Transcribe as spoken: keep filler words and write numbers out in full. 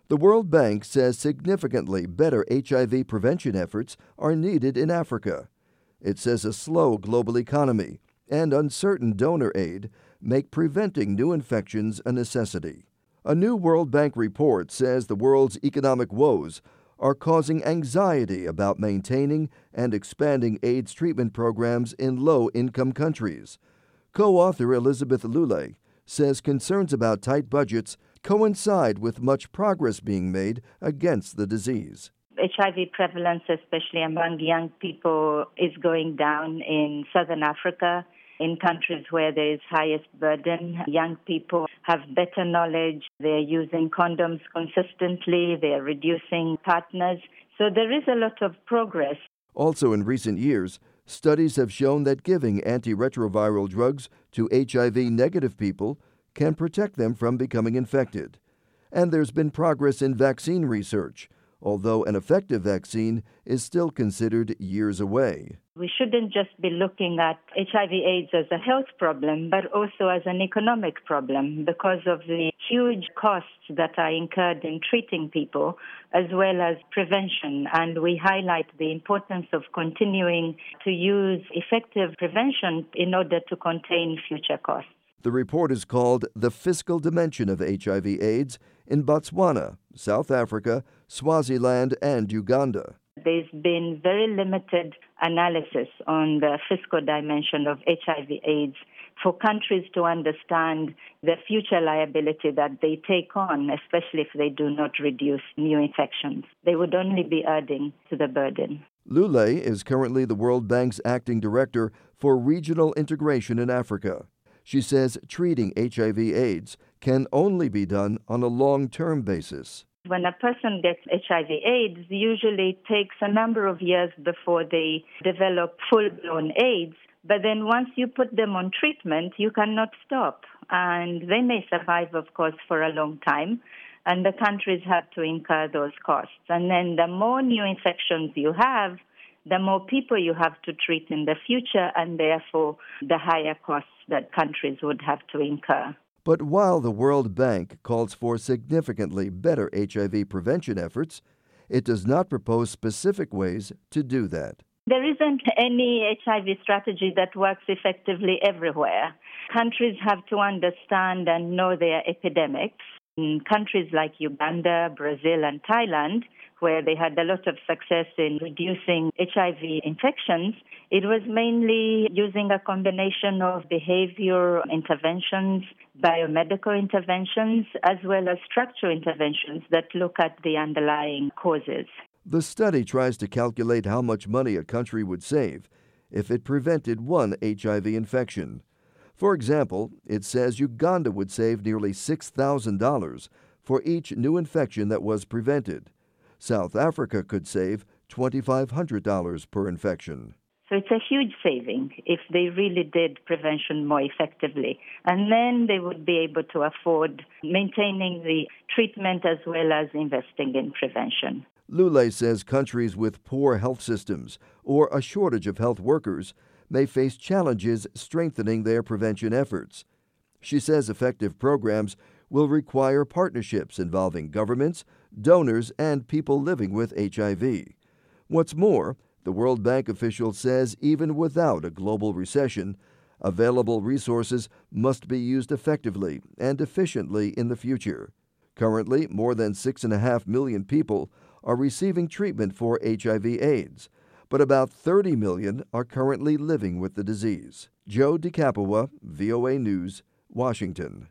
The World Bank says significantly better H I V prevention efforts are needed in Africa. It says a slow global economy and uncertain donor aid make preventing new infections a necessity. A new World Bank report says the world's economic woes are causing anxiety about maintaining and expanding AIDS treatment programs in low-income countries. Co-author Elizabeth Lule says concerns about tight budgets coincide with much progress being made against the disease. H I V prevalence, especially among young people, is going down in southern Africa. In countries where there is highest burden, young people have better knowledge. They're using condoms consistently. They're reducing partners. So there is a lot of progress. Also in recent years, studies have shown that giving antiretroviral drugs to H I V-negative people can protect them from becoming infected. And there's been progress in vaccine research, although an effective vaccine is still considered years away. We shouldn't just be looking at H I V AIDS as a health problem, but also as an economic problem because of the huge costs that are incurred in treating people, as well as prevention. And we highlight the importance of continuing to use effective prevention in order to contain future costs. The report is called The Fiscal Dimension of H I V AIDS in Botswana, South Africa, Swaziland, and Uganda. There's been very limited analysis on the fiscal dimension of H I V AIDS for countries to understand the future liability that they take on, especially if they do not reduce new infections. They would only be adding to the burden. Lule is currently the World Bank's acting director for regional integration in Africa. She says treating H I V AIDS can only be done on a long-term basis. When a person gets H I V AIDS, usually it takes a number of years before they develop full-blown AIDS. But then once you put them on treatment, you cannot stop. And they may survive, of course, for a long time. And the countries have to incur those costs. And then the more new infections you have, the more people you have to treat in the future, and therefore the higher costs that countries would have to incur. But while the World Bank calls for significantly better H I V prevention efforts, it does not propose specific ways to do that. There isn't any H I V strategy that works effectively everywhere. Countries have to understand and know their epidemics. In countries like Uganda, Brazil, and Thailand, where they had a lot of success in reducing H I V infections, it was mainly using a combination of behavior interventions, biomedical interventions, as well as structural interventions that look at the underlying causes. The study tries to calculate how much money a country would save if it prevented one H I V infection. For example, it says Uganda would save nearly six thousand dollars for each new infection that was prevented. South Africa could save two thousand five hundred dollars per infection. So it's a huge saving if they really did prevention more effectively. And then they would be able to afford maintaining the treatment as well as investing in prevention. Lule says countries with poor health systems or a shortage of health workers may face challenges strengthening their prevention efforts. She says effective programs will require partnerships involving governments, donors, and people living with H I V. What's more, the World Bank official says even without a global recession, available resources must be used effectively and efficiently in the future. Currently, more than six and a half million people are receiving treatment for H I V AIDS, but about thirty million are currently living with the disease. Joe DiCapua, V O A News, Washington.